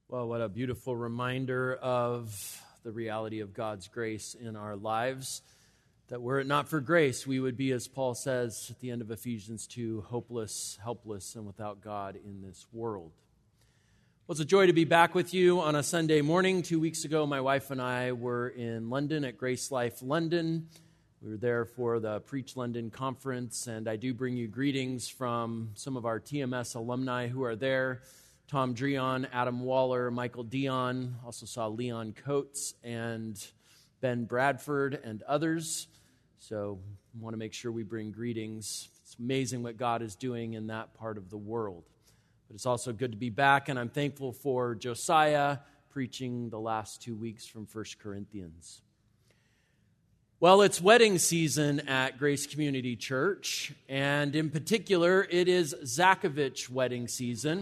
Well, what a beautiful reminder of the reality of God's grace in our lives. That were it not for grace, we would be, as Paul says at the end of Ephesians 2, hopeless, helpless, and without God in this world. Well, it's a joy to be back with you on a Sunday morning. 2 weeks ago, my wife and I were in London at Grace Life London. We were there for the Preach London conference, and I do bring you greetings from some of our TMS alumni who are there. Tom Dreon, Adam Waller, Michael Dion, also saw Leon Coates and Ben Bradford and others. So I want to make sure we bring greetings. It's amazing what God is doing in that part of the world. But it's also good to be back, and I'm thankful for Josiah preaching the last 2 weeks from 1 Corinthians. Well, it's wedding season at Grace Community Church, and in particular, it is Zakovich wedding season.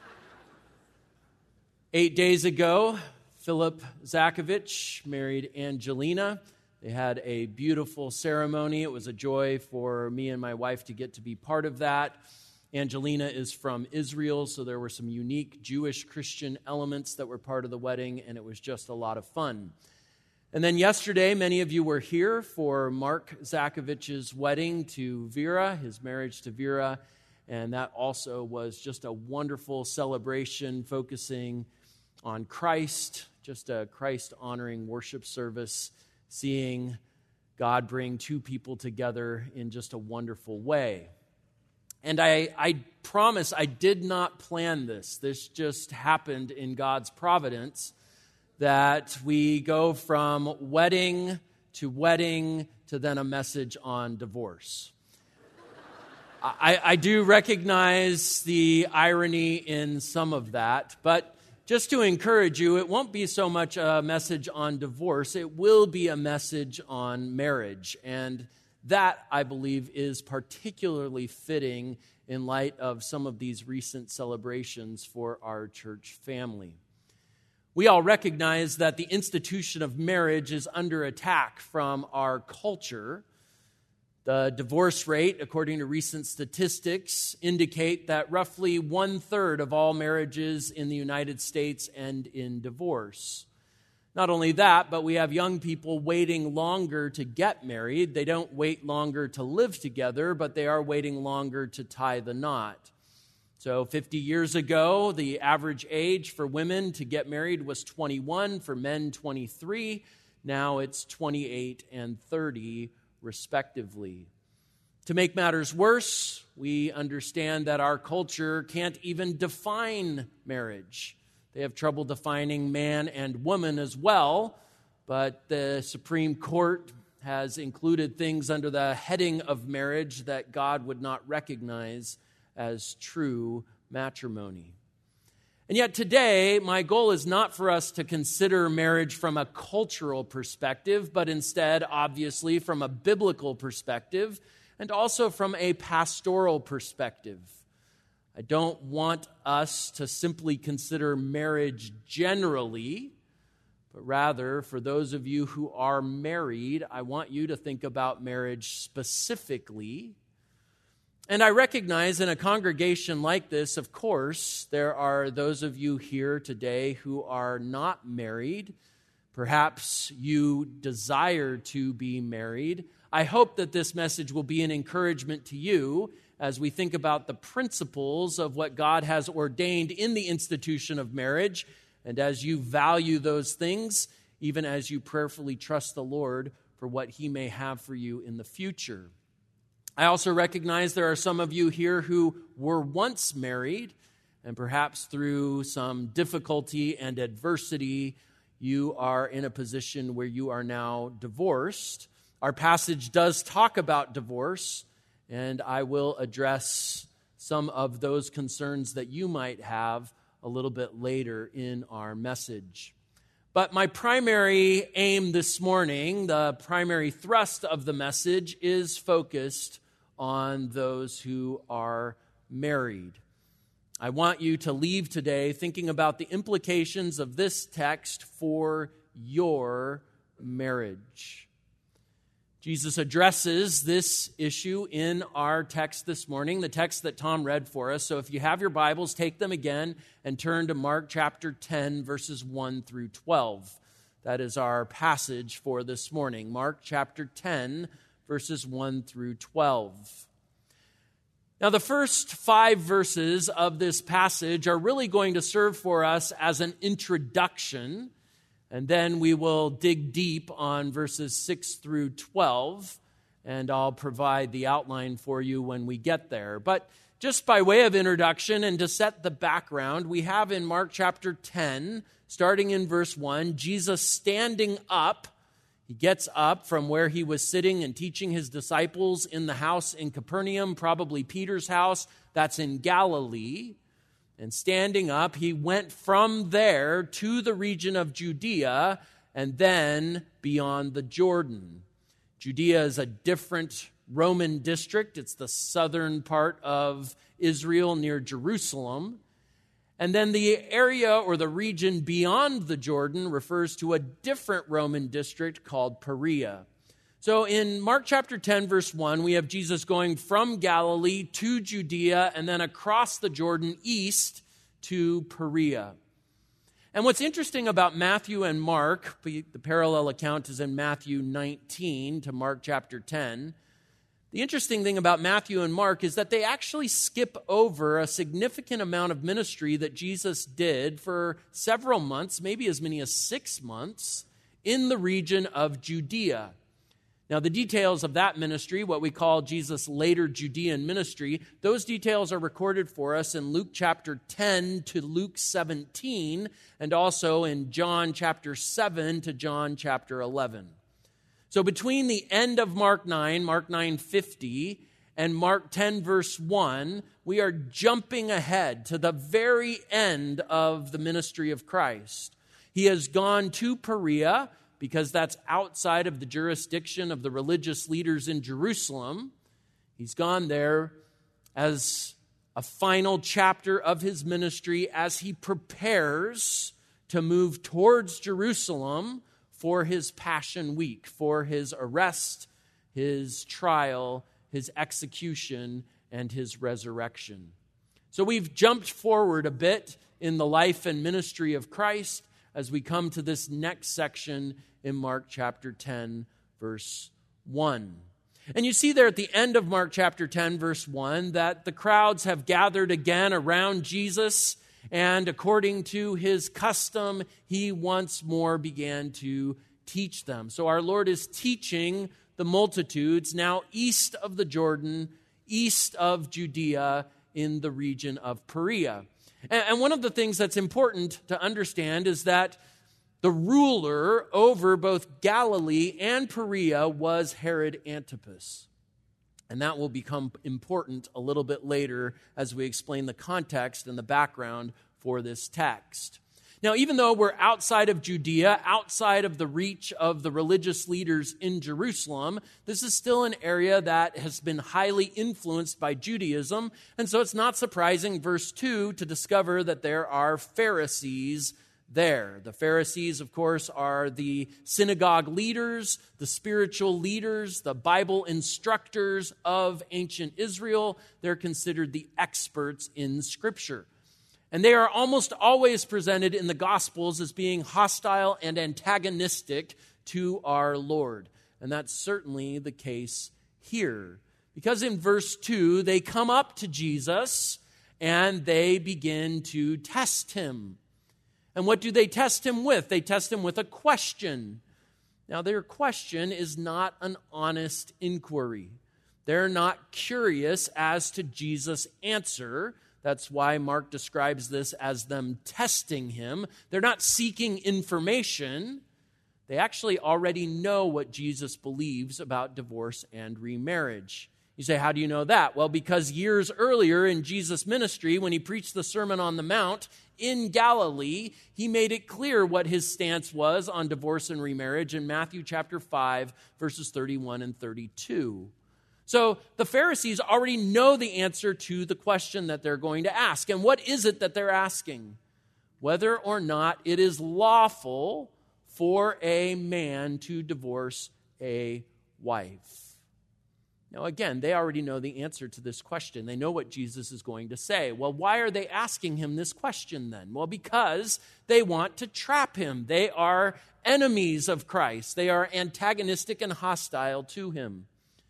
8 days ago, Philip Zakovich married Angelina. They had a beautiful ceremony. It was a joy for me and my wife to get to be part of that. Angelina is from Israel, so there were some unique Jewish Christian elements that were part of the wedding, and it was just a lot of fun. And then yesterday, many of you were here for Mark Zakovich's wedding to Vera, his marriage to Vera, and that also was just a wonderful celebration focusing on Christ, just a Christ-honoring worship service, seeing God bring two people together in just a wonderful way. And I promise I did not plan this. This just happened in God's providence, that we go from wedding to then a message on divorce. I do recognize the irony in some of that, but just to encourage you, it won't be so much a message on divorce. It will be a message on marriage. And that, I believe, is particularly fitting in light of some of these recent celebrations for our church family. We all recognize that the institution of marriage is under attack from our culture. The divorce rate, according to recent statistics, indicate that roughly 1/3 of all marriages in the United States end in divorce. Not only that, but we have young people waiting longer to get married. They don't wait longer to live together, but they are waiting longer to tie the knot. So 50 years ago, the average age for women to get married was 21, for men 23. Now it's 28 and 30, respectively. To make matters worse, we understand that our culture can't even define marriage. They have trouble defining man and woman as well, but the Supreme Court has included things under the heading of marriage that God would not recognize as true matrimony. And yet today, my goal is not for us to consider marriage from a cultural perspective, but instead, obviously, from a biblical perspective and also from a pastoral perspective. I don't want us to simply consider marriage generally, but rather, for those of you who are married, I want you to think about marriage specifically. And I recognize in a congregation like this, of course, there are those of you here today who are not married. Perhaps you desire to be married. I hope that this message will be an encouragement to you as we think about the principles of what God has ordained in the institution of marriage, and as you value those things, even as you prayerfully trust the Lord for what He may have for you in the future. I also recognize there are some of you here who were once married, and perhaps through some difficulty and adversity, you are in a position where you are now divorced. Our passage does talk about divorce, and I will address some of those concerns that you might have a little bit later in our message. But my primary aim this morning, the primary thrust of the message, is focused on those who are married. I want you to leave today thinking about the implications of this text for your marriage. Jesus addresses this issue in our text this morning, the text that Tom read for us. So if you have your Bibles, take them again and turn to Mark chapter 10, verses 1 through 12. That is our passage for this morning. Mark chapter 10, verses 1 through 12. Now, the first 5 verses of this passage are really going to serve for us as an introduction, and then we will dig deep on verses 6 through 12, and I'll provide the outline for you when we get there. But just by way of introduction and to set the background, we have in Mark chapter 10, starting in verse 1, Jesus standing up. He gets up from where he was sitting and teaching his disciples in the house in Capernaum, probably Peter's house, that's in Galilee. And standing up, he went from there to the region of Judea and then beyond the Jordan. Judea is a different Roman district. It's the southern part of Israel near Jerusalem. And then the area or the region beyond the Jordan refers to a different Roman district called Perea. So in Mark chapter 10, verse 1, we have Jesus going from Galilee to Judea and then across the Jordan east to Perea. And what's interesting about Matthew and Mark, the parallel account is in Matthew 19 to Mark chapter 10. The interesting thing about Matthew and Mark is that they actually skip over a significant amount of ministry that Jesus did for several months, maybe as many as 6 months, in the region of Judea. Now, the details of that ministry, what we call Jesus' later Judean ministry, those details are recorded for us in Luke chapter 10 to Luke 17, and also in John chapter 7 to John chapter 11. So between the end of Mark 9:50, and Mark 10, verse 1, we are jumping ahead to the very end of the ministry of Christ. He has gone to Perea, because that's outside of the jurisdiction of the religious leaders in Jerusalem. He's gone there as a final chapter of his ministry as he prepares to move towards Jerusalem for his Passion Week, for his arrest, his trial, his execution, and his resurrection. So we've jumped forward a bit in the life and ministry of Christ as we come to this next section in Mark chapter 10, verse 1. And you see there at the end of Mark chapter 10, verse 1, that the crowds have gathered again around Jesus, and according to his custom, he once more began to teach them. So our Lord is teaching the multitudes now east of the Jordan, east of Judea, in the region of Perea. And one of the things that's important to understand is that the ruler over both Galilee and Perea was Herod Antipas. And that will become important a little bit later as we explain the context and the background for this text. Now, even though we're outside of Judea, outside of the reach of the religious leaders in Jerusalem, this is still an area that has been highly influenced by Judaism. And so it's not surprising, verse 2, to discover that there are Pharisees there. The Pharisees, of course, are the synagogue leaders, the spiritual leaders, the Bible instructors of ancient Israel. They're considered the experts in Scripture. And they are almost always presented in the Gospels as being hostile and antagonistic to our Lord. And that's certainly the case here. Because in verse 2, they come up to Jesus and they begin to test him. And what do they test him with? They test him with a question. Now, their question is not an honest inquiry. They're not curious as to Jesus' answer. That's why Mark describes this as them testing him. They're not seeking information. They actually already know what Jesus believes about divorce and remarriage. You say, how do you know that? Well, because years earlier in Jesus' ministry, when he preached the Sermon on the Mount in Galilee, he made it clear what his stance was on divorce and remarriage in Matthew chapter 5, verses 31 and 32. So the Pharisees already know the answer to the question that they're going to ask. And what is it that they're asking? Whether or not it is lawful for a man to divorce a wife? Now, again, they already know the answer to this question. They know what Jesus is going to say. Well, why are they asking him this question then? Well, because they want to trap him. They are enemies of Christ. They are antagonistic and hostile to him.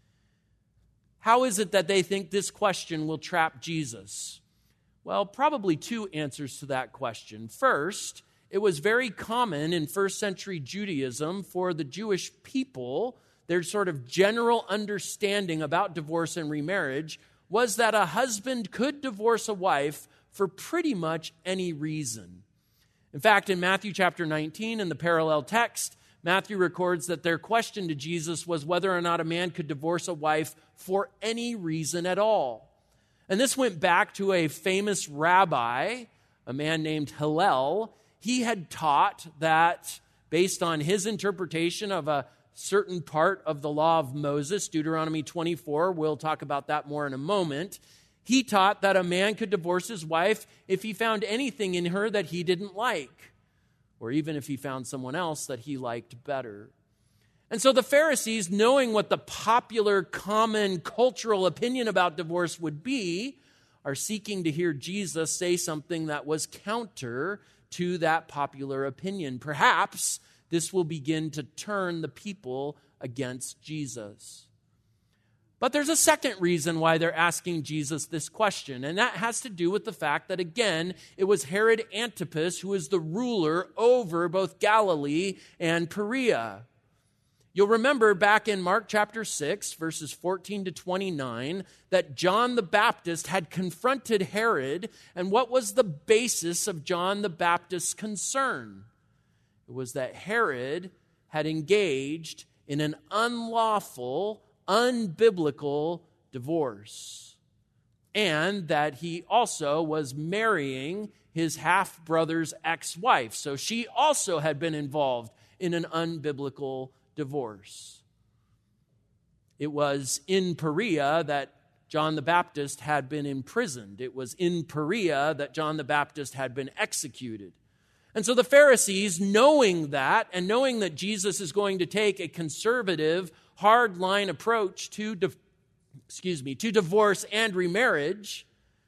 How is it that they think this question will trap Jesus? Well, probably two answers to that question. First, it was very common in first century Judaism for the Jewish people, their sort of general understanding about divorce and remarriage was that a husband could divorce a wife for pretty much any reason. In fact, in Matthew chapter 19, in the parallel text, Matthew records that their question to Jesus was whether or not a man could divorce a wife for any reason at all. And this went back to a famous rabbi, a man named Hillel. He had taught that based on his interpretation of a certain part of the law of Moses, Deuteronomy 24, we'll talk about that more in a moment. He taught that a man could divorce his wife if he found anything in her that he didn't like, or even if he found someone else that he liked better. And so the Pharisees, knowing what the popular, common, cultural opinion about divorce would be, are seeking to hear Jesus say something that was counter to that popular opinion. Perhaps this will begin to turn the people against Jesus. But there's a second reason why they're asking Jesus this question, and that has to do with the fact that, again, it was Herod Antipas who was the ruler over both Galilee and Perea. You'll remember back in Mark chapter 6, verses 14 to 29, that John the Baptist had confronted Herod, and what was the basis of John the Baptist's concern? It was that Herod had engaged in an unlawful, unbiblical divorce, and that he also was marrying his half-brother's ex-wife. So she also had been involved in an unbiblical divorce. It was in Perea that John the Baptist had been imprisoned. It was in Perea that John the Baptist had been executed. And so the Pharisees, knowing that, and knowing that Jesus is going to take a conservative, hard-line approach to divorce and remarriage,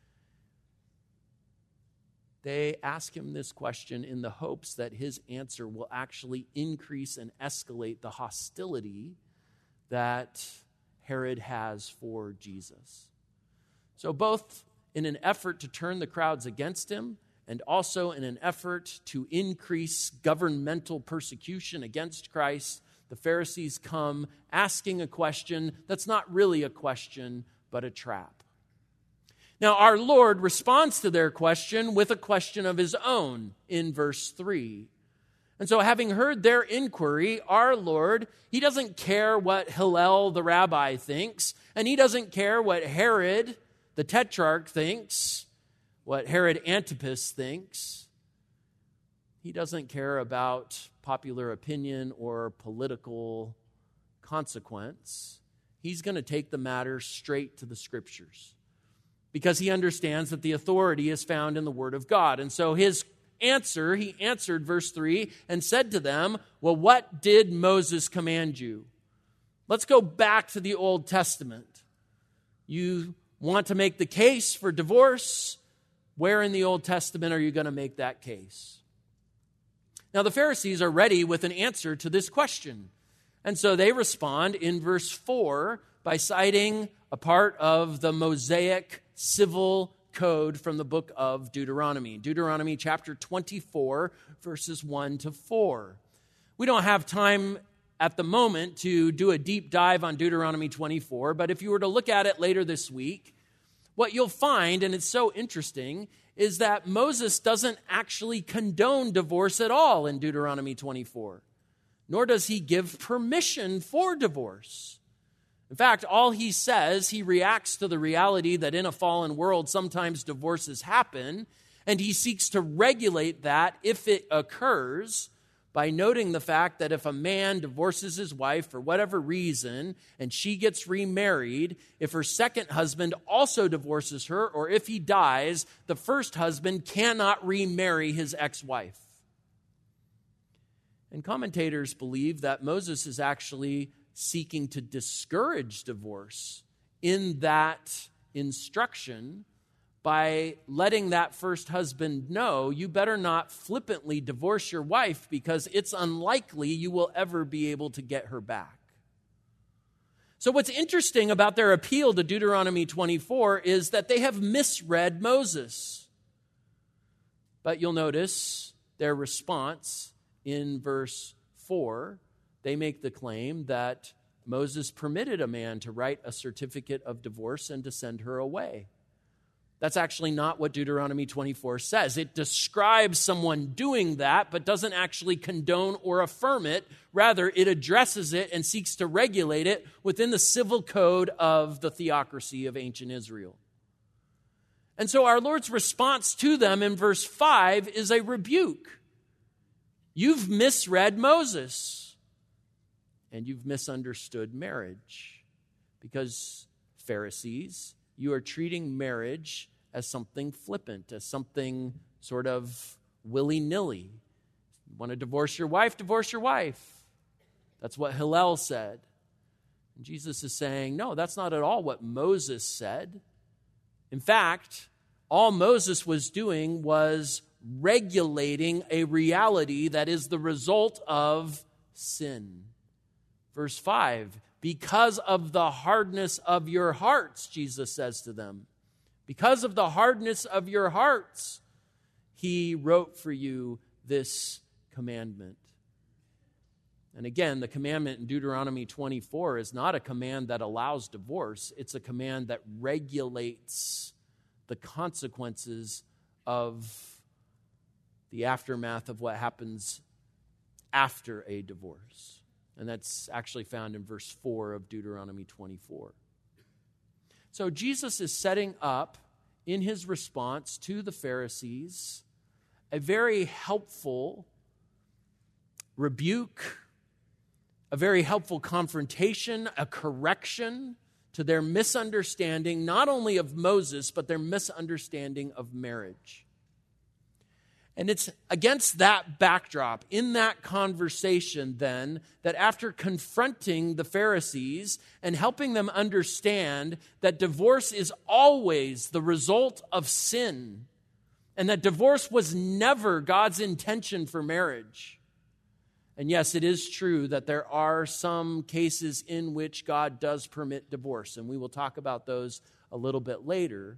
they ask him this question in the hopes that his answer will actually increase and escalate the hostility that Herod has for Jesus. So both in an effort to turn the crowds against him, and also in an effort to increase governmental persecution against Christ, the Pharisees come asking a question that's not really a question, but a trap. Now, our Lord responds to their question with a question of his own in verse 3. And so, having heard their inquiry, our Lord, he doesn't care what Hillel the rabbi thinks, and he doesn't care what Herod the tetrarch thinks, what Herod Antipas thinks. He doesn't care about popular opinion or political consequence. He's going to take the matter straight to the Scriptures because he understands that the authority is found in the Word of God. And so he answered, verse 3, and said to them, well, what did Moses command you? Let's go back to the Old Testament. You want to make the case for divorce? Where in the Old Testament are you going to make that case? Now, the Pharisees are ready with an answer to this question. And so they respond in verse 4 by citing a part of the Mosaic civil code from the book of Deuteronomy. Deuteronomy chapter 24, verses 1 to 4. We don't have time at the moment to do a deep dive on Deuteronomy 24, but if you were to look at it later this week, what you'll find, and it's so interesting, is that Moses doesn't actually condone divorce at all in Deuteronomy 24, nor does he give permission for divorce. In fact, all he says, he reacts to the reality that in a fallen world sometimes divorces happen, and he seeks to regulate that if it occurs by noting the fact that if a man divorces his wife for whatever reason and she gets remarried, if her second husband also divorces her, or if he dies, the first husband cannot remarry his ex-wife. And commentators believe that Moses is actually seeking to discourage divorce in that instruction by letting that first husband know, you better not flippantly divorce your wife because it's unlikely you will ever be able to get her back. So what's interesting about their appeal to Deuteronomy 24 is that they have misread Moses. But you'll notice their response in verse 4. They make the claim that Moses permitted a man to write a certificate of divorce and to send her away. That's actually not what Deuteronomy 24 says. It describes someone doing that, but doesn't actually condone or affirm it. Rather, it addresses it and seeks to regulate it within the civil code of the theocracy of ancient Israel. And so our Lord's response to them in verse 5 is a rebuke. You've misread Moses, and you've misunderstood marriage. Because, Pharisees, you are treating marriage as something flippant, as something sort of willy-nilly. You want to divorce your wife? Divorce your wife. That's what Hillel said. And Jesus is saying, no, that's not at all what Moses said. In fact, all Moses was doing was regulating a reality that is the result of sin. Verse 5, because of the hardness of your hearts, Jesus says to them, because of the hardness of your hearts, he wrote for you this commandment. And again, the commandment in Deuteronomy 24 is not a command that allows divorce. It's a command that regulates the consequences of the aftermath of what happens after a divorce. And that's actually found in verse 4 of Deuteronomy 24. So Jesus is setting up, in his response to the Pharisees, a very helpful rebuke, a very helpful confrontation, a correction to their misunderstanding, not only of Moses, but their misunderstanding of marriage. And it's against that backdrop, in that conversation then, that after confronting the Pharisees and helping them understand that divorce is always the result of sin, and that divorce was never God's intention for marriage. And yes, it is true that there are some cases in which God does permit divorce, and we will talk about those a little bit later.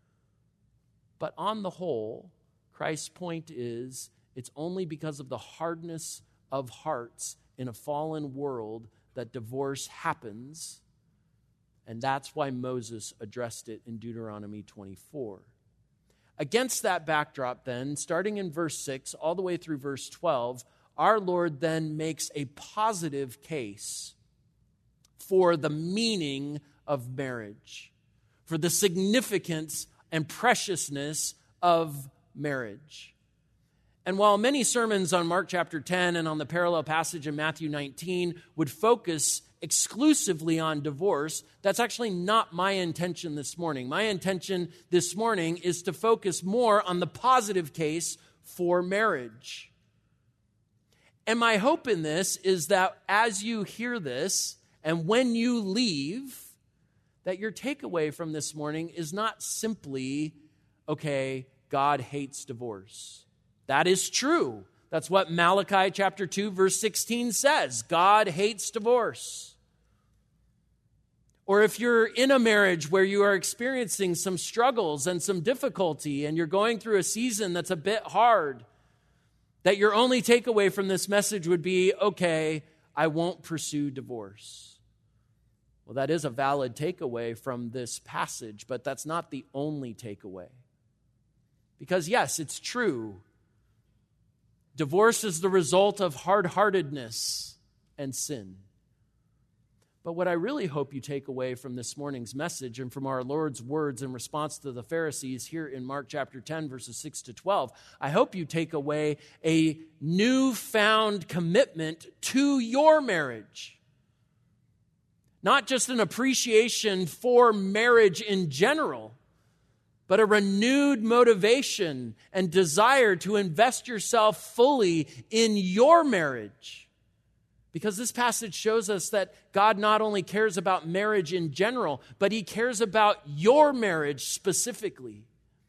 But on the whole, Christ's point is, it's only because of the hardness of hearts in a fallen world that divorce happens, and that's why Moses addressed it in Deuteronomy 24. Against that backdrop then, starting in verse 6 all the way through verse 12, our Lord then makes a positive case for the meaning of marriage, for the significance and preciousness of marriage. And while many sermons on Mark chapter 10 and on the parallel passage in Matthew 19 would focus exclusively on divorce, that's actually not my intention this morning. My intention this morning is to focus more on the positive case for marriage. And my hope in this is that as you hear this and when you leave, that your takeaway from this morning is not simply, okay, God hates divorce. That is true. That's what Malachi chapter 2 verse 16 says. God hates divorce. Or if you're in a marriage where you are experiencing some struggles and some difficulty and you're going through a season that's a bit hard, that your only takeaway from this message would be, okay, I won't pursue divorce. Well, that is a valid takeaway from this passage, but that's not the only takeaway. Because yes, it's true. Divorce is the result of hard-heartedness and sin. But what I really hope you take away from this morning's message and from our Lord's words in response to the Pharisees here in Mark chapter 10, verses 6 to 12, I hope you take away a newfound commitment to your marriage. Not just an appreciation for marriage in general, but a renewed motivation and desire to invest yourself fully in your marriage. Because this passage shows us that God not only cares about marriage in general, but he cares about your marriage specifically.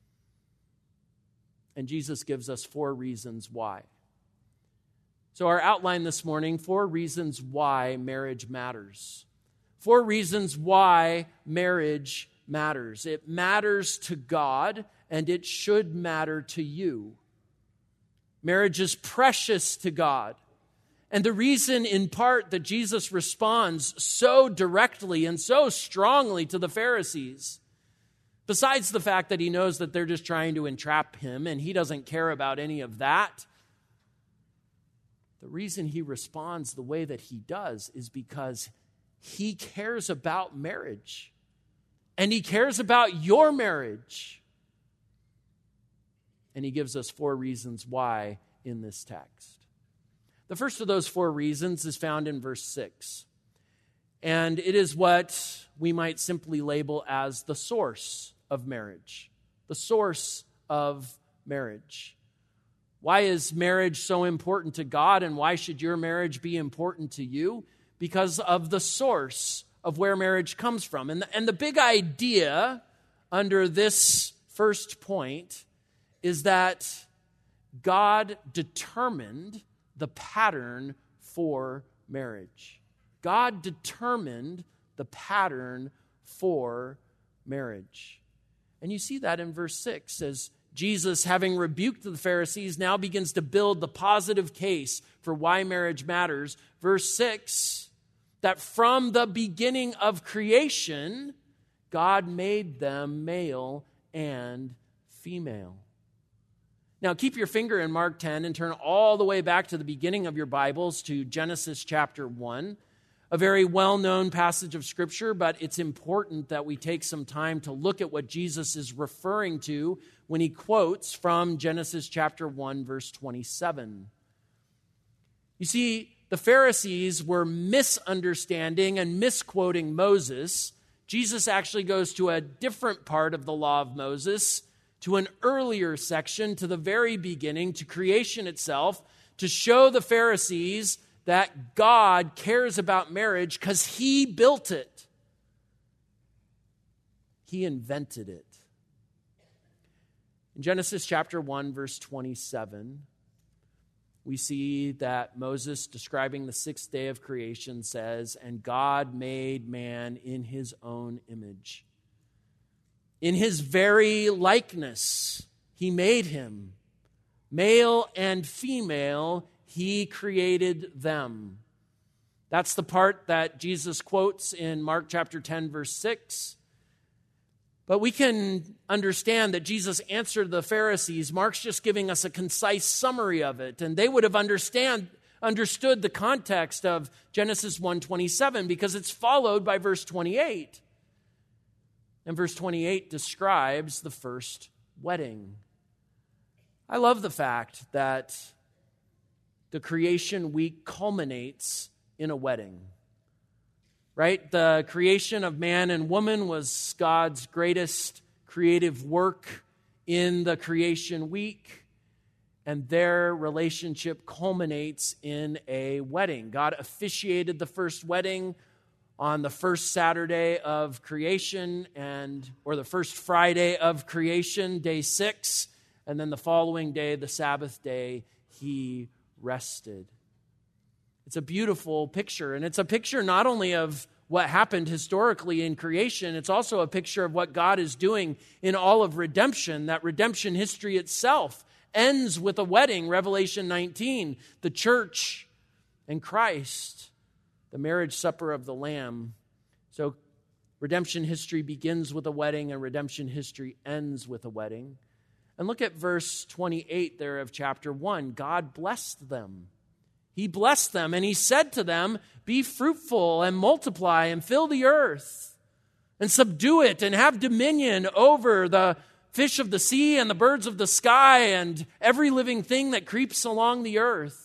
And Jesus gives us 4 reasons why. So our outline this morning, 4 reasons why marriage matters. 4 reasons why marriage matters. It matters to God, and it should matter to you. Marriage is precious to God. And the reason, in part, that Jesus responds so directly and so strongly to the Pharisees, besides the fact that he knows that they're just trying to entrap him and he doesn't care about any of that, the reason he responds the way that he does is because he cares about marriage. And he cares about your marriage. And he gives us 4 reasons why in this text. The first of those 4 reasons is found in verse 6. And it is what we might simply label as the source of marriage. The source of marriage. Why is marriage so important to God, and why should your marriage be important to you? Because of the source of where marriage comes from. And the big idea under this first point is that God determined the pattern for marriage. God determined the pattern for marriage. And you see that in verse 6 as Jesus, having rebuked the Pharisees, now begins to build the positive case for why marriage matters. Verse 6, that from the beginning of creation, God made them male and female. Now, keep your finger in Mark 10 and turn all the way back to the beginning of your Bibles to Genesis chapter 1, a very well-known passage of Scripture, but it's important that we take some time to look at what Jesus is referring to when he quotes from Genesis chapter 1, verse 27. You see, the Pharisees were misunderstanding and misquoting Moses. Jesus actually goes to a different part of the law of Moses, to an earlier section, to the very beginning, to creation itself, to show the Pharisees that God cares about marriage because he built it. He invented it. In Genesis chapter 1, verse 27, we see that Moses, describing the 6th day of creation, says, "And God made man in his own image. In his very likeness, he made him. Male and female, he created them." That's the part that Jesus quotes in Mark chapter 10, verse 6. But we can understand that Jesus answered the Pharisees. Mark's just giving us a concise summary of it. And they would have understood the context of Genesis 1:27 because it's followed by verse 28. And verse 28 describes the first wedding. I love the fact that the creation week culminates in a wedding. Right? The creation of man and woman was God's greatest creative work in the creation week. And their relationship culminates in a wedding. God officiated the first wedding on the first Saturday of creation or the first Friday of creation, day 6, and then the following day, the Sabbath day, he rested. It's a beautiful picture, and it's a picture not only of what happened historically in creation, it's also a picture of what God is doing in all of redemption. That redemption history itself ends with a wedding, Revelation 19, the church and Christ. The marriage supper of the Lamb. So redemption history begins with a wedding and redemption history ends with a wedding. And look at verse 28 there of chapter 1. God blessed them. He blessed them and he said to them, "Be fruitful and multiply and fill the earth and subdue it and have dominion over the fish of the sea and the birds of the sky and every living thing that creeps along the earth."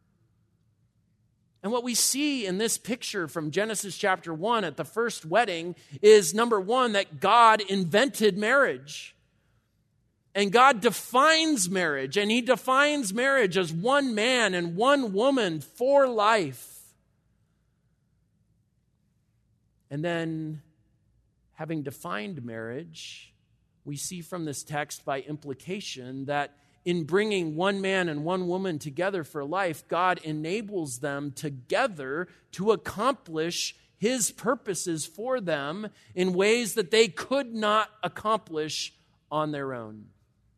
And what we see in this picture from Genesis chapter 1 at the first wedding is, number one, that God invented marriage. And God defines marriage, and he defines marriage as one man and one woman for life. And then, having defined marriage, we see from this text by implication that in bringing one man and one woman together for life, God enables them together to accomplish His purposes for them in ways that they could not accomplish on their own.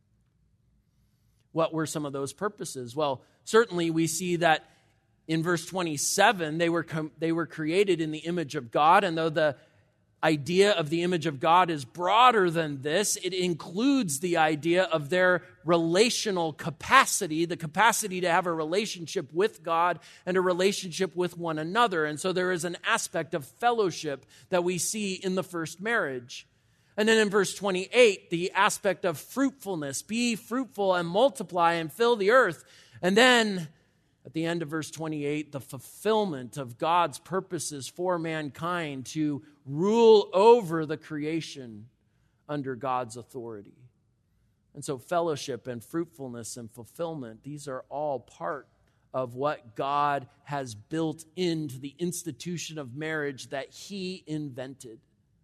What were some of those purposes? Well, certainly we see that in verse 27, they were created in the image of God, and though the idea of the image of God is broader than this, it includes the idea of their relational capacity, the capacity to have a relationship with God and a relationship with one another. And so there is an aspect of fellowship that we see in the first marriage. And then in verse 28, the aspect of fruitfulness, be fruitful and multiply and fill the earth. And then at the end of verse 28, the fulfillment of God's purposes for mankind to rule over the creation under God's authority. And so fellowship and fruitfulness and fulfillment, these are all part of what God has built into the institution of marriage that He invented.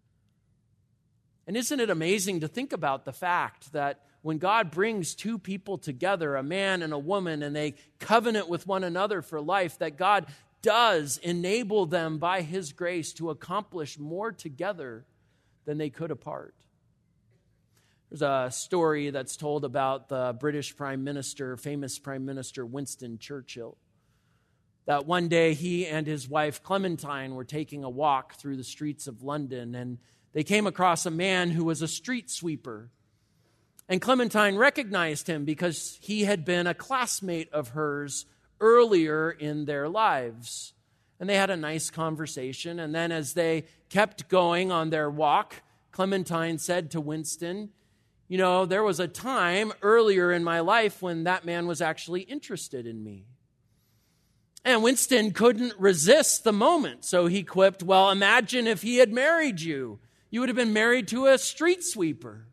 And isn't it amazing to think about the fact that when God brings two people together, a man and a woman, and they covenant with one another for life, that God does enable them by His grace to accomplish more together than they could apart. There's a story that's told about the British Prime Minister, famous Prime Minister Winston Churchill, that one day he and his wife Clementine were taking a walk through the streets of London, and they came across a man who was a street sweeper. And Clementine recognized him because he had been a classmate of hers earlier in their lives. And they had a nice conversation. And then as they kept going on their walk, Clementine said to Winston, "You know, there was a time earlier in my life when that man was actually interested in me." And Winston couldn't resist the moment. So he quipped, "Well, imagine if he had married you. You would have been married to a street sweeper."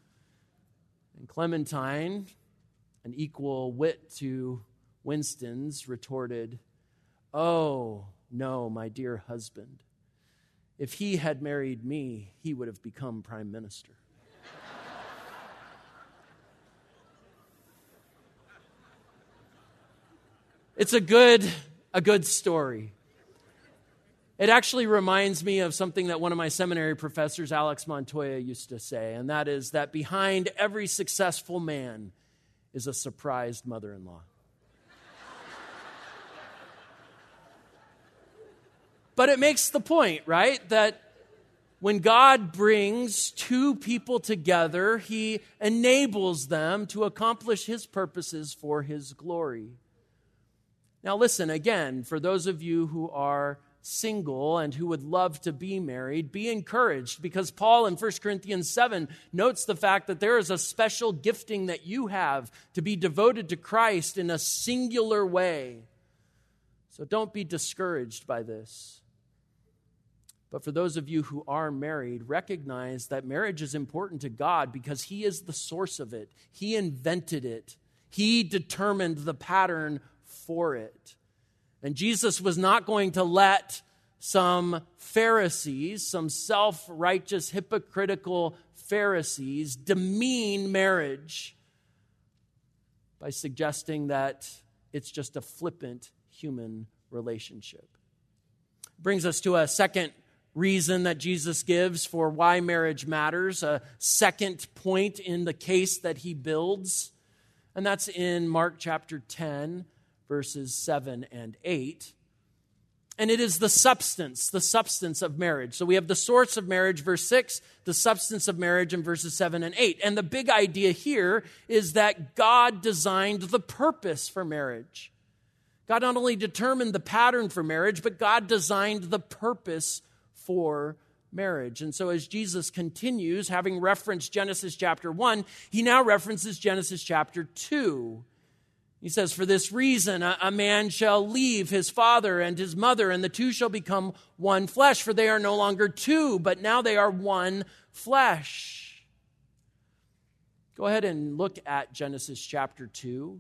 And Clementine, an equal wit to Winston's, retorted, "Oh, no, my dear husband. If he had married me, he would have become prime minister." It's a good story. It actually reminds me of something that one of my seminary professors, Alex Montoya, used to say, and that is that behind every successful man is a surprised mother-in-law. But it makes the point, right, that when God brings two people together, He enables them to accomplish His purposes for His glory. Now listen, again, for those of you who are single and who would love to be married, be encouraged, because Paul in 1 Corinthians 7 notes the fact that there is a special gifting that you have to be devoted to Christ in a singular way. So don't be discouraged by this. But for those of you who are married, recognize that marriage is important to God because He is the source of it. He invented it. He determined the pattern for it. And Jesus was not going to let some Pharisees, some self-righteous, hypocritical Pharisees, demean marriage by suggesting that it's just a flippant human relationship. Brings us to a second reason that Jesus gives for why marriage matters, a second point in the case that He builds, and that's in Mark chapter 10, verses 7 and 8. And it is the substance of marriage. So we have the source of marriage, verse 6, the substance of marriage in verses 7 and 8. And the big idea here is that God designed the purpose for marriage. God not only determined the pattern for marriage, but God designed the purpose for marriage. And so as Jesus continues, having referenced Genesis chapter 1, He now references Genesis chapter 2. He says, "For this reason, a man shall leave his father and his mother, and the two shall become one flesh. For they are no longer two, but now they are one flesh." Go ahead and look at Genesis chapter 2.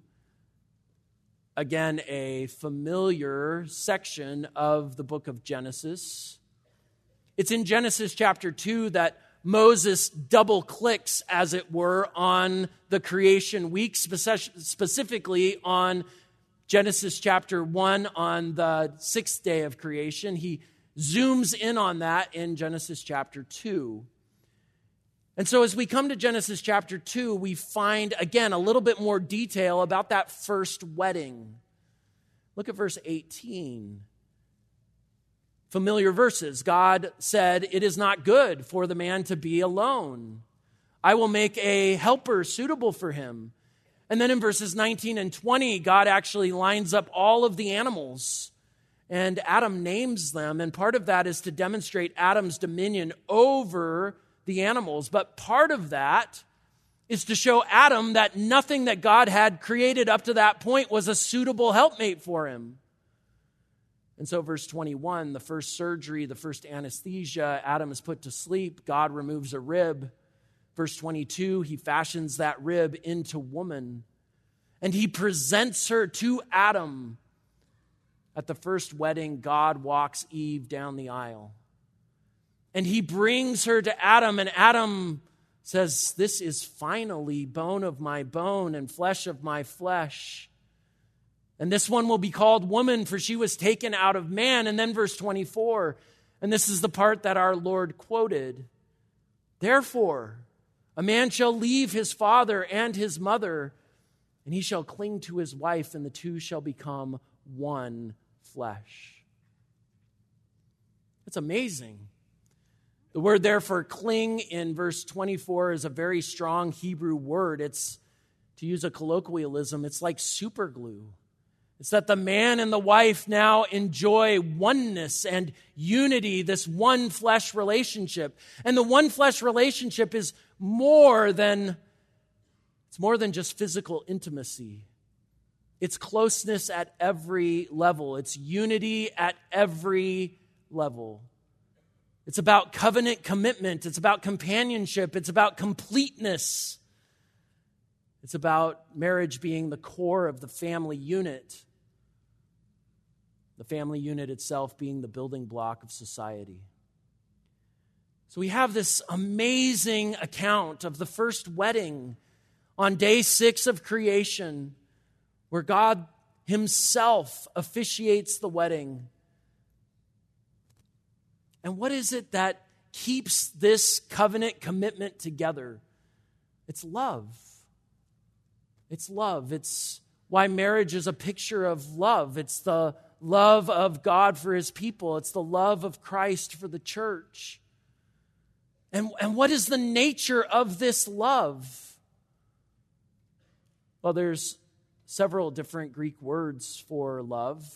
Again, a familiar section of the book of Genesis. It's in Genesis chapter 2 that Moses double clicks, as it were, on the creation week, specifically on Genesis chapter 1 on the sixth day of creation. He zooms in on that in Genesis chapter 2. And so as we come to Genesis chapter 2, we find, again, a little bit more detail about that first wedding. Look at verse 18. Familiar verses. God said, "It is not good for the man to be alone. I will make a helper suitable for him." And then in verses 19 and 20, God actually lines up all of the animals, and Adam names them. And part of that is to demonstrate Adam's dominion over the animals. But part of that is to show Adam that nothing that God had created up to that point was a suitable helpmate for him. And so verse 21, the first surgery, the first anesthesia, Adam is put to sleep. God removes a rib. Verse 22, he fashions that rib into woman. And he presents her to Adam. At the first wedding, God walks Eve down the aisle. And he brings her to Adam, and Adam says, "This is finally bone of my bone and flesh of my flesh. And this one will be called woman, for she was taken out of man." And then verse 24, and this is the part that our Lord quoted. "Therefore, a man shall leave his father and his mother, and he shall cling to his wife, and the two shall become one flesh." It's amazing. The word there for cling in verse 24 is a very strong Hebrew word. It's, to use a colloquialism, it's like super glue. It's that the man and the wife now enjoy oneness and unity, this one flesh relationship. And the one flesh relationship is more than just physical intimacy. It's closeness at every level. It's unity at every level. It's about covenant commitment. It's about companionship. It's about completeness. It's about marriage being the core of the family unit. The family unit itself being the building block of society. So we have this amazing account of the first wedding on day 6 of creation, where God himself officiates the wedding. And what is it that keeps this covenant commitment together? It's love. It's love. It's why marriage is a picture of love. It's the love of God for his people. It's the love of Christ for the church. And what is the nature of this love? Well, there's several different Greek words for love.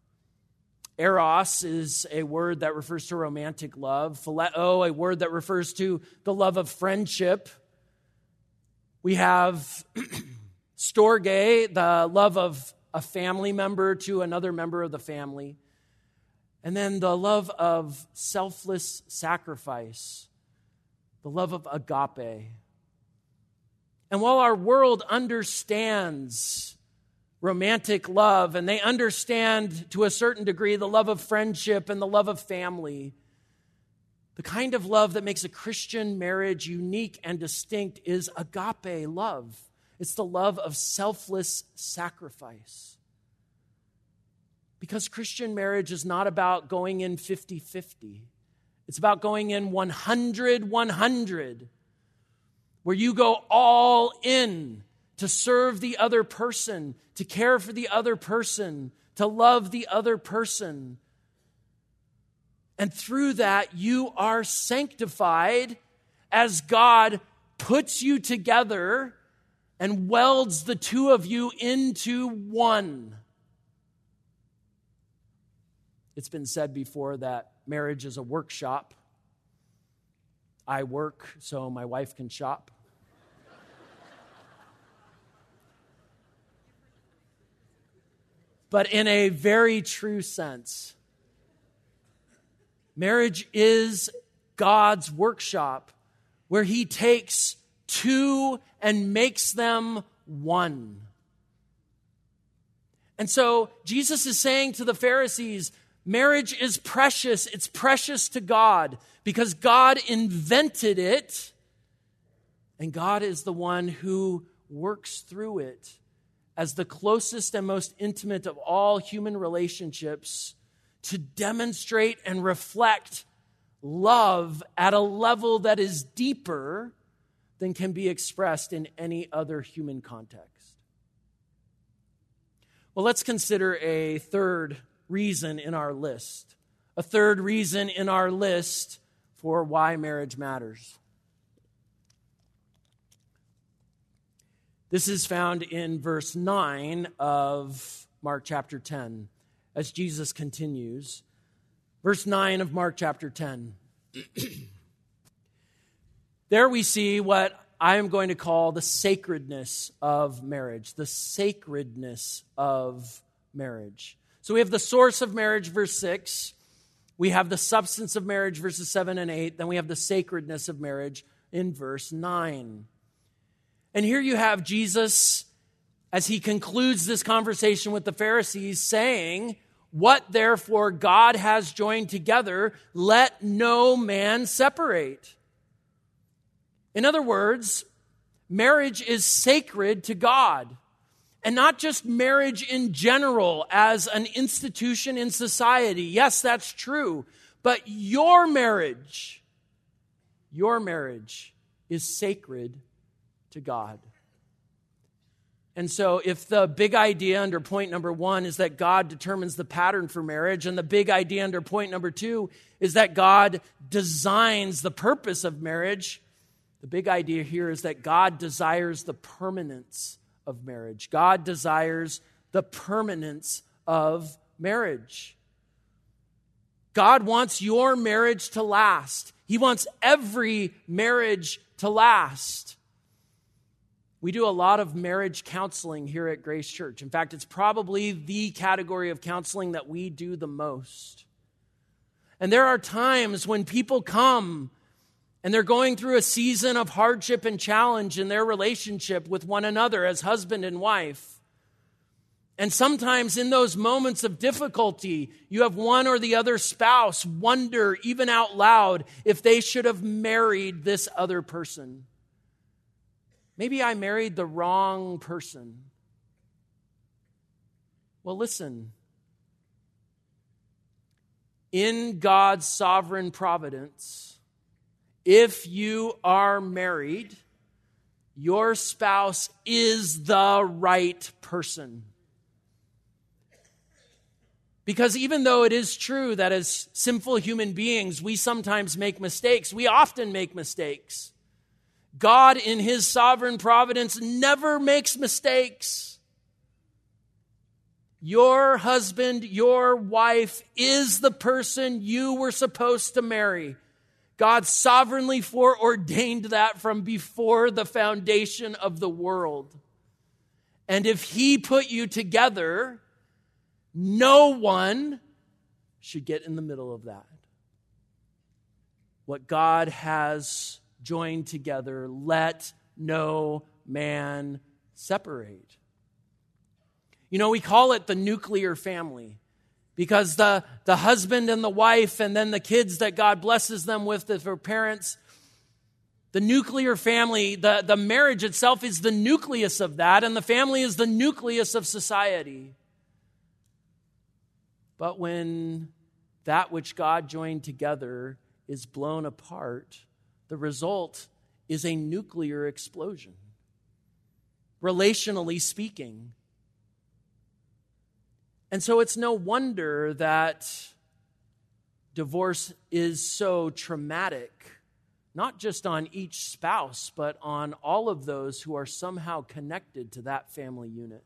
Eros is a word that refers to romantic love. Phileo, a word that refers to the love of friendship. We have storge, the love of a family member to another member of the family. And then the love of selfless sacrifice, the love of agape. And while our world understands romantic love, and they understand to a certain degree the love of friendship and the love of family, the kind of love that makes a Christian marriage unique and distinct is agape love. It's the love of selfless sacrifice. Because Christian marriage is not about going in 50-50. It's about going in 100-100, where you go all in to serve the other person, to care for the other person, to love the other person. And through that, you are sanctified as God puts you together and welds the two of you into one. It's been said before that marriage is a workshop. I work so my wife can shop. But in a very true sense, marriage is God's workshop where he takes two and makes them one. And so Jesus is saying to the Pharisees, marriage is precious. It's precious to God because God invented it, and God is the one who works through it as the closest and most intimate of all human relationships to demonstrate and reflect love at a level that is deeper than can be expressed in any other human context. Well, let's consider a third reason in our list. A third reason in our list for why marriage matters. This is found in verse 9 of Mark chapter 10, as Jesus continues. Verse 9 of Mark chapter 10. There we see what I am going to call the sacredness of marriage. The sacredness of marriage. So we have the source of marriage, verse 6. We have the substance of marriage, verses 7 and 8. Then we have the sacredness of marriage in verse 9. And here you have Jesus, as he concludes this conversation with the Pharisees, saying, "What therefore God has joined together, let no man separate." In other words, marriage is sacred to God. And not just marriage in general as an institution in society. Yes, that's true. But your marriage is sacred to God. And so if the big idea under point number 1 is that God determines the pattern for marriage, and the big idea under point number 2 is that God designs the purpose of marriage, the big idea here is that God desires the permanence of marriage. God desires the permanence of marriage. God wants your marriage to last. He wants every marriage to last. We do a lot of marriage counseling here at Grace Church. In fact, it's probably the category of counseling that we do the most. And there are times when people come and they're going through a season of hardship and challenge in their relationship with one another as husband and wife. And sometimes in those moments of difficulty, you have one or the other spouse wonder, even out loud, if they should have married this other person. Maybe I married the wrong person. Well, listen. In God's sovereign providence, if you are married, your spouse is the right person. Because even though it is true that as sinful human beings, we sometimes make mistakes, we often make mistakes. God, in his sovereign providence, never makes mistakes. Your husband, your wife is the person you were supposed to marry. God sovereignly foreordained that from before the foundation of the world. And if he put you together, no one should get in the middle of that. What God has joined together, let no man separate. You know, we call it the nuclear family because the husband and the wife and then the kids that God blesses them with, their parents, the nuclear family, the marriage itself is the nucleus of that, and the family is the nucleus of society. But when that which God joined together is blown apart, the result is a nuclear explosion, relationally speaking. And so it's no wonder that divorce is so traumatic, not just on each spouse, but on all of those who are somehow connected to that family unit.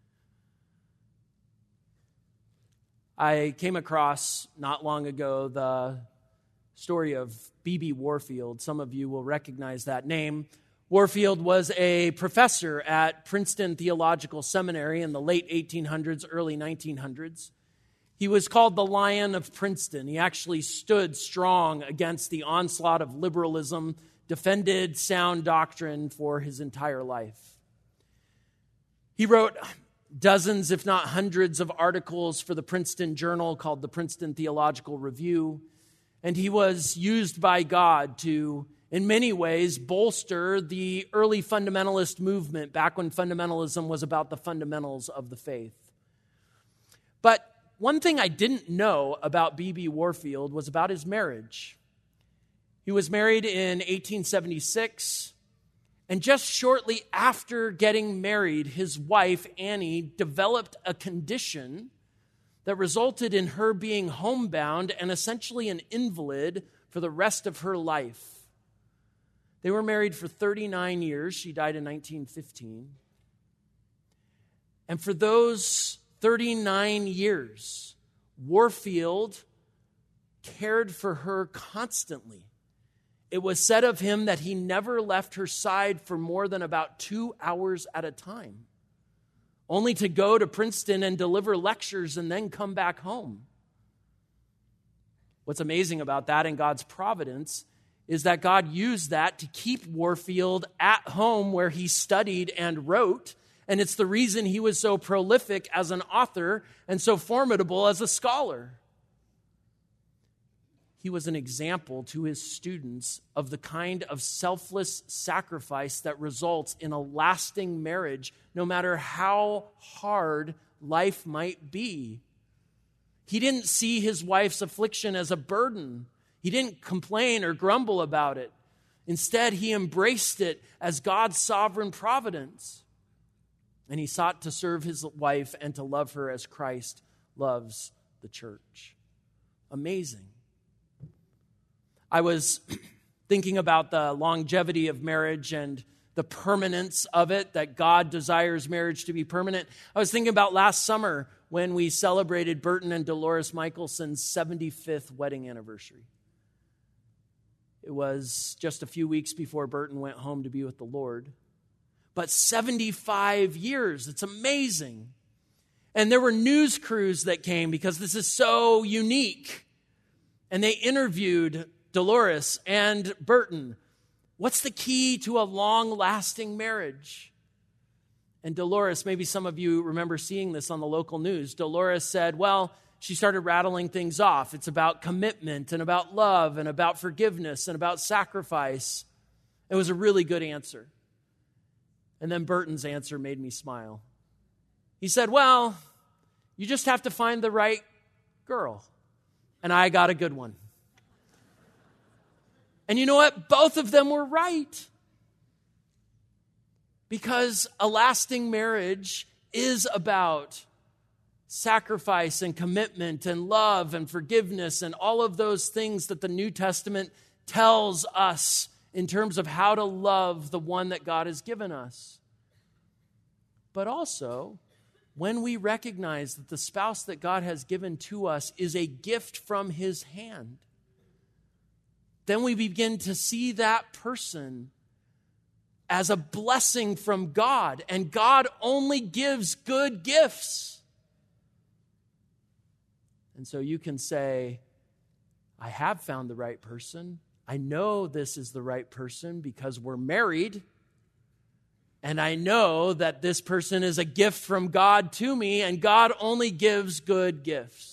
I came across not long ago the story of B.B. Warfield. Some of you will recognize that name. Warfield was a professor at Princeton Theological Seminary in the late 1800s, early 1900s. He was called the Lion of Princeton. He actually stood strong against the onslaught of liberalism, defended sound doctrine for his entire life. He wrote dozens, if not hundreds, of articles for the Princeton Journal called the Princeton Theological Review. And he was used by God to, in many ways, bolster the early fundamentalist movement back when fundamentalism was about the fundamentals of the faith. But one thing I didn't know about B.B. Warfield was about his marriage. He was married in 1876, and just shortly after getting married, his wife, Annie, developed a condition that resulted in her being homebound and essentially an invalid for the rest of her life. They were married for 39 years. She died in 1915. And for those 39 years, Warfield cared for her constantly. It was said of him that he never left her side for more than about 2 hours at a time, only to go to Princeton and deliver lectures and then come back home. What's amazing about that in God's providence is that God used that to keep Warfield at home where he studied and wrote, and it's the reason he was so prolific as an author and so formidable as a scholar. He was an example to his students of the kind of selfless sacrifice that results in a lasting marriage, no matter how hard life might be. He didn't see his wife's affliction as a burden. He didn't complain or grumble about it. Instead, he embraced it as God's sovereign providence. And he sought to serve his wife and to love her as Christ loves the church. Amazing. I was thinking about the longevity of marriage and the permanence of it, that God desires marriage to be permanent. I was thinking about last summer when we celebrated Burton and Dolores Michelson's 75th wedding anniversary. It was just a few weeks before Burton went home to be with the Lord. But 75 years, it's amazing. And there were news crews that came because this is so unique. And they interviewed Dolores and Burton. What's the key to a long-lasting marriage? And Dolores, maybe some of you remember seeing this on the local news. Dolores said, well, she started rattling things off. It's about commitment and about love and about forgiveness and about sacrifice. It was a really good answer. And then Burton's answer made me smile. He said, well, you just have to find the right girl. And I got a good one. And you know what? Both of them were right. Because a lasting marriage is about sacrifice and commitment and love and forgiveness and all of those things that the New Testament tells us in terms of how to love the one that God has given us. But also, when we recognize that the spouse that God has given to us is a gift from his hand, then we begin to see that person as a blessing from God. And God only gives good gifts. And so you can say, I have found the right person. I know this is the right person because we're married. And I know that this person is a gift from God to me, and God only gives good gifts.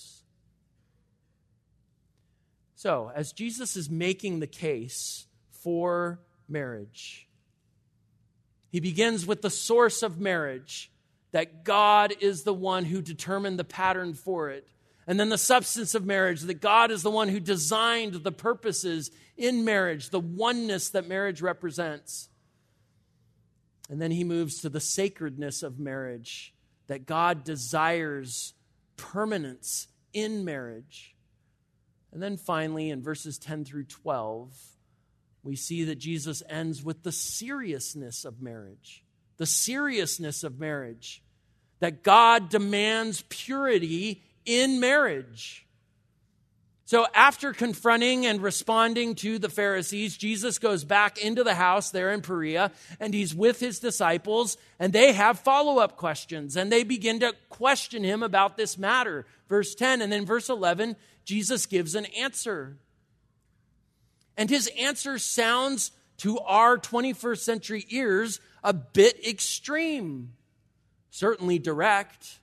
So, as Jesus is making the case for marriage, he begins with the source of marriage, that God is the one who determined the pattern for it. And then the substance of marriage, that God is the one who designed the purposes in marriage, the oneness that marriage represents. And then he moves to the sacredness of marriage, that God desires permanence in marriage. And then finally, in verses 10 through 12, we see that Jesus ends with the seriousness of marriage. The seriousness of marriage. That God demands purity in marriage. So after confronting and responding to the Pharisees, Jesus goes back into the house there in Perea, and he's with his disciples, and they have follow-up questions, and they begin to question him about this matter. Verse 10, and then verse 11, Jesus gives an answer. And his answer sounds to our 21st century ears a bit extreme. certainly direct.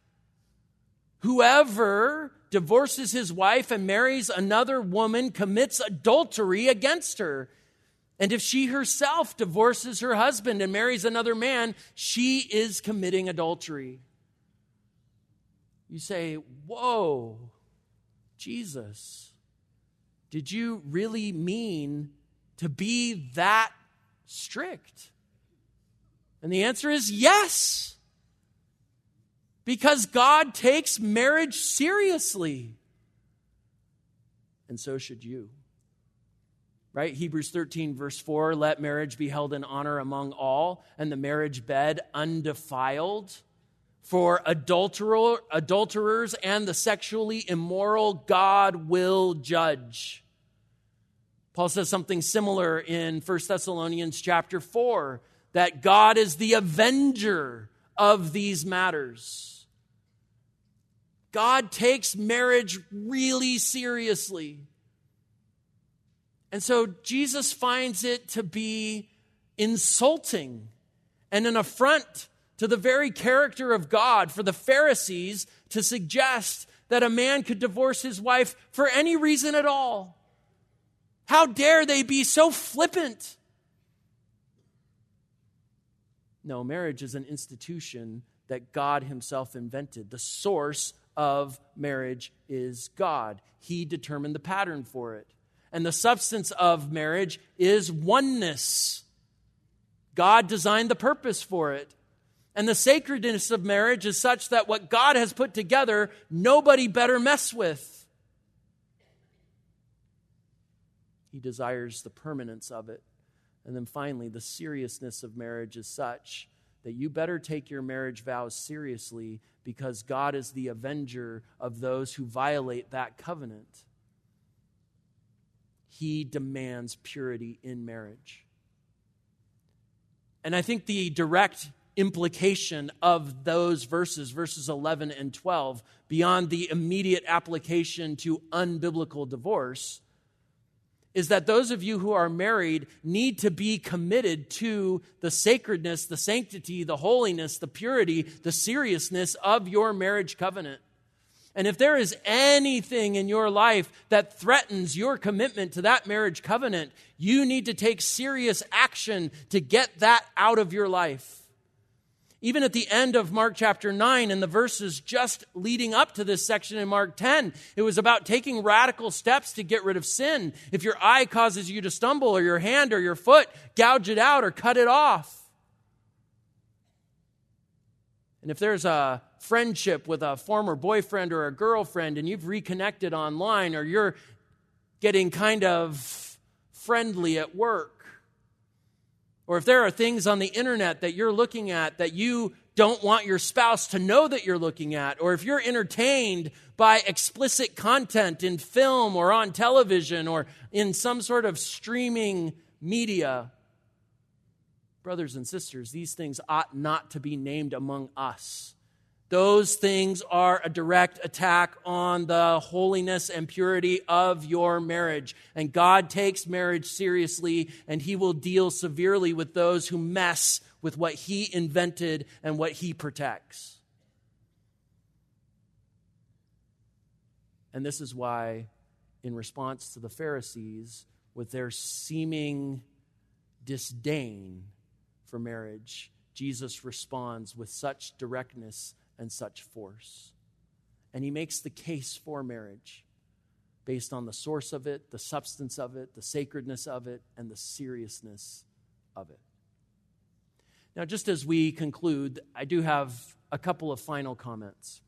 Whoever divorces his wife and marries another woman commits adultery against her. And if she herself divorces her husband and marries another man, she is committing adultery. You say, whoa, Jesus, did you really mean to be that strict? And the answer is yes. Because God takes marriage seriously. And so should you. Right? Hebrews 13 verse 4, let marriage be held in honor among all, and the marriage bed undefiled. For adulterers and the sexually immoral, God will judge. Paul says something similar in 1 Thessalonians chapter 4, that God is the avenger of these matters. God takes marriage really seriously. And so Jesus finds it to be insulting and an affront to the very character of God for the Pharisees to suggest that a man could divorce his wife for any reason at all. How dare they be so flippant? No, marriage is an institution that God himself invented. The source of marriage is God. He determined the pattern for it. And the substance of marriage is oneness. God designed the purpose for it. And the sacredness of marriage is such that what God has put together, nobody better mess with. He desires the permanence of it. And then finally, the seriousness of marriage is such that you better take your marriage vows seriously, because God is the avenger of those who violate that covenant. He demands purity in marriage. And I think the direct implication of those verses 11 and 12, beyond the immediate application to unbiblical divorce, is that those of you who are married need to be committed to the sacredness, the sanctity, the holiness, the purity, the seriousness of your marriage covenant. And if there is anything in your life that threatens your commitment to that marriage covenant, you need to take serious action to get that out of your life. Even at the end of Mark chapter 9 and the verses just leading up to this section in Mark 10, it was about taking radical steps to get rid of sin. If your eye causes you to stumble, or your hand or your foot, gouge it out or cut it off. And if there's a friendship with a former boyfriend or a girlfriend and you've reconnected online, or you're getting kind of friendly at work, or if there are things on the internet that you're looking at that you don't want your spouse to know that you're looking at, or if you're entertained by explicit content in film or on television or in some sort of streaming media, brothers and sisters, these things ought not to be named among us. Those things are a direct attack on the holiness and purity of your marriage. And God takes marriage seriously, and He will deal severely with those who mess with what He invented and what He protects. And this is why, in response to the Pharisees, with their seeming disdain for marriage, Jesus responds with such directness and such force. And He makes the case for marriage based on the source of it, the substance of it, the sacredness of it, and the seriousness of it. Now, just as we conclude, I do have a couple of final comments.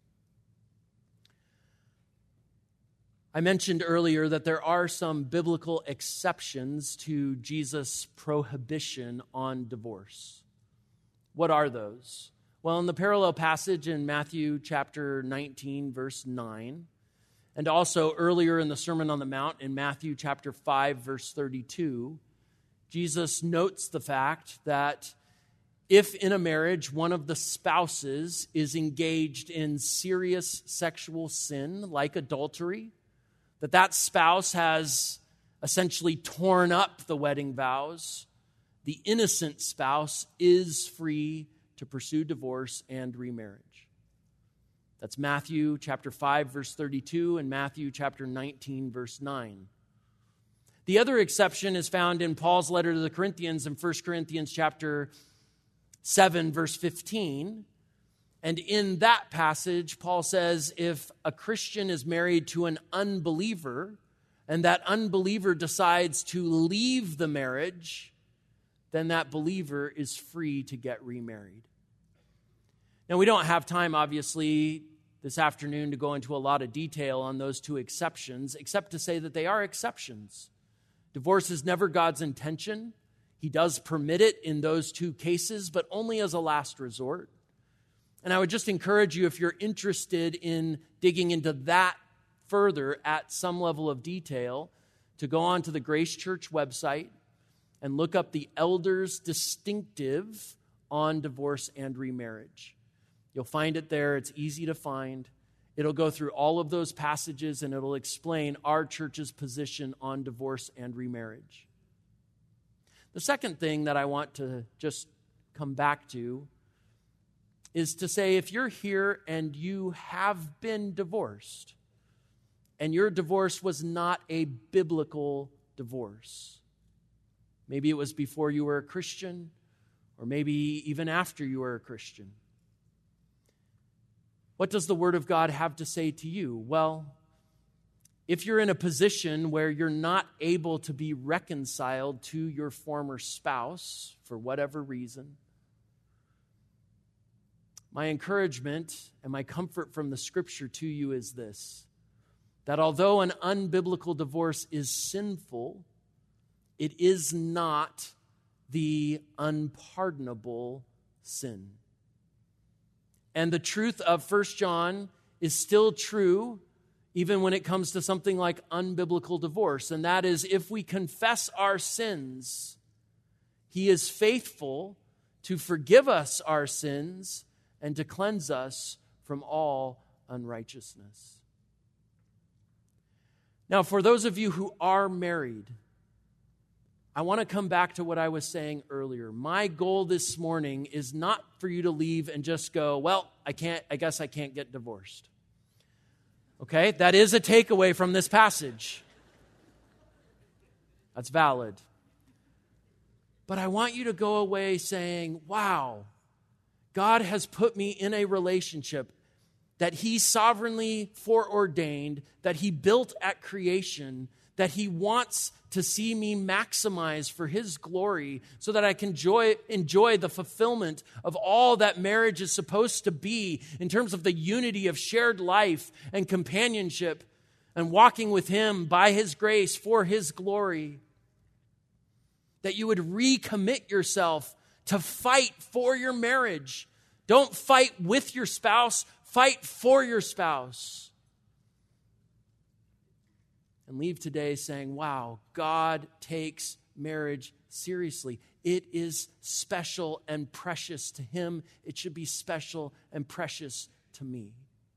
I mentioned earlier that there are some biblical exceptions to Jesus' prohibition on divorce. What are those? Well, in the parallel passage in Matthew chapter 19, verse 9, and also earlier in the Sermon on the Mount in Matthew chapter 5, verse 32, Jesus notes the fact that if in a marriage one of the spouses is engaged in serious sexual sin, like adultery, that spouse has essentially torn up the wedding vows, the innocent spouse is free to pursue divorce and remarriage. That's Matthew chapter 5, verse 32, and Matthew chapter 19, verse 9. The other exception is found in Paul's letter to the Corinthians in 1 Corinthians chapter 7, verse 15. And in that passage, Paul says, if a Christian is married to an unbeliever, and that unbeliever decides to leave the marriage, then that believer is free to get remarried. Now, we don't have time, obviously, this afternoon to go into a lot of detail on those two exceptions, except to say that they are exceptions. Divorce is never God's intention. He does permit it in those two cases, but only as a last resort. And I would just encourage you, if you're interested in digging into that further at some level of detail, to go on to the Grace Church website and look up the Elders' Distinctive on Divorce and Remarriage. You'll find it there. It's easy to find. It'll go through all of those passages, and it'll explain our church's position on divorce and remarriage. The second thing that I want to just come back to is to say, if you're here and you have been divorced, and your divorce was not a biblical divorce, maybe it was before you were a Christian, or maybe even after you were a Christian, what does the Word of God have to say to you? Well, if you're in a position where you're not able to be reconciled to your former spouse for whatever reason, my encouragement and my comfort from the Scripture to you is this: that although an unbiblical divorce is sinful, it is not the unpardonable sin. And the truth of 1 John is still true even when it comes to something like unbiblical divorce. And that is, if we confess our sins, He is faithful to forgive us our sins and to cleanse us from all unrighteousness. Now, for those of you who are married, I want to come back to what I was saying earlier. My goal this morning is not for you to leave and just go, well, I guess I can't get divorced. Okay? That is a takeaway from this passage. That's valid. But I want you to go away saying, wow, God has put me in a relationship that He sovereignly foreordained, that He built at creation, that He wants to see me maximize for His glory so that I can enjoy the fulfillment of all that marriage is supposed to be in terms of the unity of shared life and companionship and walking with Him by His grace for His glory. That you would recommit yourself to fight for your marriage. Don't fight with your spouse, fight for your spouse. And leave today saying, wow, God takes marriage seriously. It is special and precious to Him. It should be special and precious to me.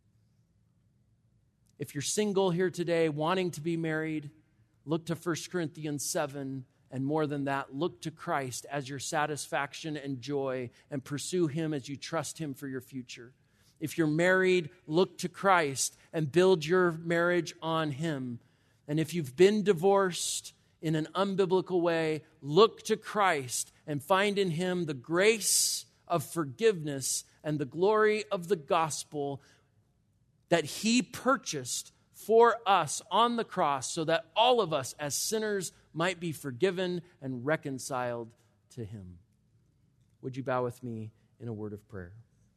If you're single here today, wanting to be married, look to 1 Corinthians 7. And more than that, look to Christ as your satisfaction and joy, and pursue Him as you trust Him for your future. If you're married, look to Christ and build your marriage on Him. And if you've been divorced in an unbiblical way, look to Christ and find in Him the grace of forgiveness and the glory of the gospel that He purchased for us on the cross so that all of us as sinners might be forgiven and reconciled to Him. Would you bow with me in a word of prayer?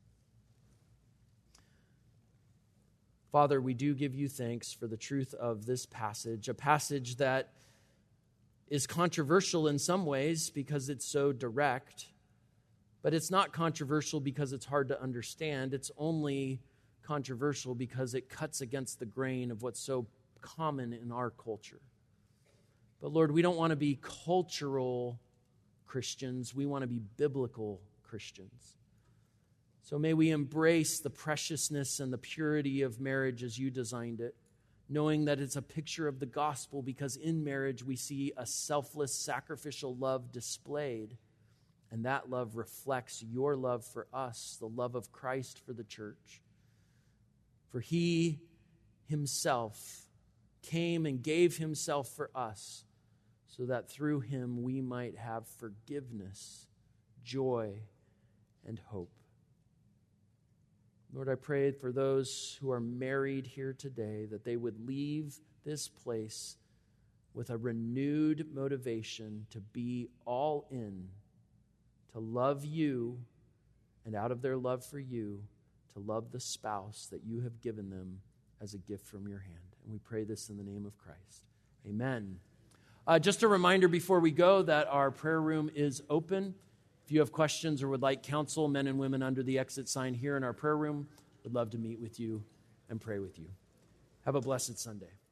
Father, we do give You thanks for the truth of this passage, a passage that is controversial in some ways because it's so direct, but it's not controversial because it's hard to understand. It's only controversial because it cuts against the grain of what's so common in our culture. But Lord, we don't want to be cultural Christians. We want to be biblical Christians. So may we embrace the preciousness and the purity of marriage as You designed it, knowing that it's a picture of the gospel because in marriage we see a selfless, sacrificial love displayed And that love reflects your love for us, the love of Christ for the church. For he himself came and gave himself for us, so that through him we might have forgiveness, joy, and hope. Lord, I pray for those who are married here today that they would leave this place with a renewed motivation to be all in, to love you, and out of their love for you, to love the spouse that you have given them as a gift from your hand. And we pray this in the name of Christ. Amen. Just a reminder before we go that our prayer room is open. If you have questions or would like counsel, men and women under the exit sign here in our prayer room would love to meet with you and pray with you. Have a blessed Sunday.